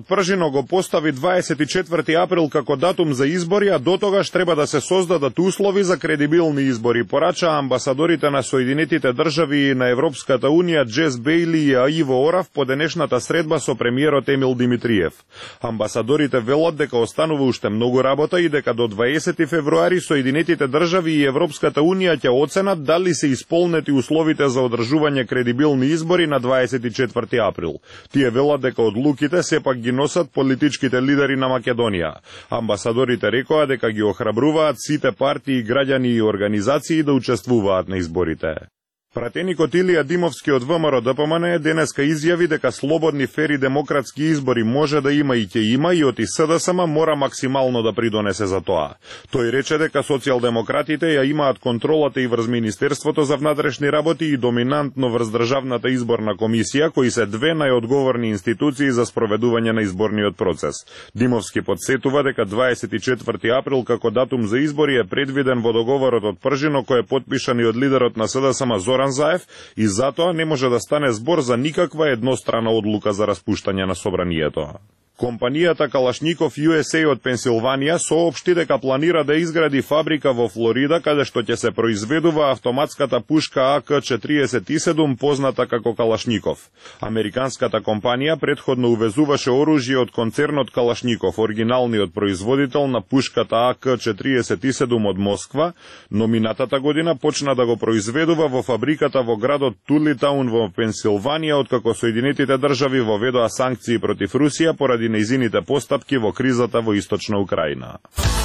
од Пржино го постави 24 април како датум за избори, а до тогаш треба да се создадат услови за кредибилни избори, порача амбасадорите на Соединетите држави и на Европската унија Джес Бејли и Иво Орав по денешната средба со премиерот Емил Димитриев. Амбасадорите велат дека останува уште многу работа и дека до 20 февруари Соединетите држави и Европската унија ќе оценат дали се исполнети условите за одржување кредибилни избори на 24 април. Тие велат дека одлуките сепак ги носат политичките лидери на Македонија. Амбасадорите рекоа дека ги охрабруваат сите партии, граѓани и организации да учествуваат на изборите. Пратеникот Илија Димовски од ВМРО ДПМН денеска изјави дека слободни, фери, демократски избори може да има и ќе има и од СДСМ мора максимално да придонесе за тоа. Тој рече дека социјалдемократите ја имаат контролата и врз Министерството за внатрешни работи и доминантно врз Државната изборна комисија, кои се две најодговорни институции за спроведување на изборниот процес. Димовски подсетува дека 24 април како датум за избори е предвиден во договорот од Пржино кој е потпишан и од лидерот на СДСМ Зоран Заев и затоа не може да стане збор за никаква еднострана одлука за распуштање на собранието. Компанијата Калашников USA од Пенсилванија соопшти дека планира да изгради фабрика во Флорида каде што ќе се произведува автоматската пушка АК-47 позната како Калашников. Американската компанија претходно увезуваше оружје од концернот Калашников, оригиналниот производител на пушката АК-47 од Москва, но минатата година почна да го произведува во фабриката во градот Тулитаун во Пенсилванија откако Соединетите држави воведоа санкции против Русија поради нејзините постапки во кризата во источна Украина.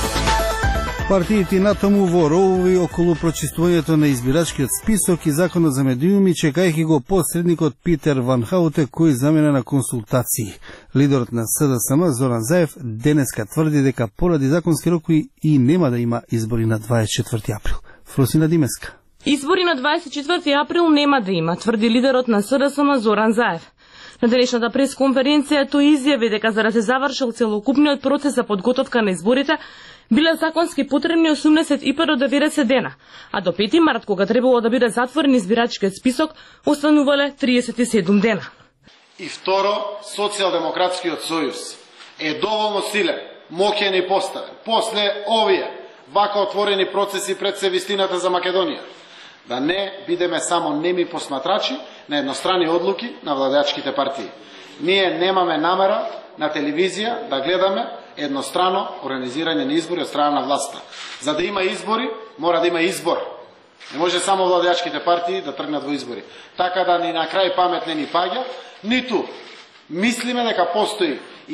Партиите натаму во ровови околу прочистувањето на избирачкиот список и законот за медиуми, чекајќи го посредникот Питер Ван Хауте кој замена на консултации. Лидерот на СДСМ Зоран Заев денеска тврди дека поради законски рокови и нема да има избори на 24 април. Фросина Димеска. Избори на 24 април нема да има, тврди лидерот на СДСМ Зоран Заев. На денешната пресконференција тој изјави дека за да се завршил целокупниот процес за подготовка на изборите, биле законски потребни 85 до 90 дена, а до 5 март, кога требало да биде затворен избирачкиот список, останувале 37 дена. И второ, Социјалдемократскиот сојуз е доволно силен, моќен и поставен. После овие вака отворени процеси пред се вистината за Македонија, да не бидеме само неми посматрачи на еднострани одлуки на владеачките партии. Ние немаме намера на телевизија да гледаме еднострано организирање на избори од страна на власта. За да има избори, мора да има избор. Не може само владеачките партии да тргнат во избори. Така да ни на крај памет не ни паѓа, ниту мислиме дека постои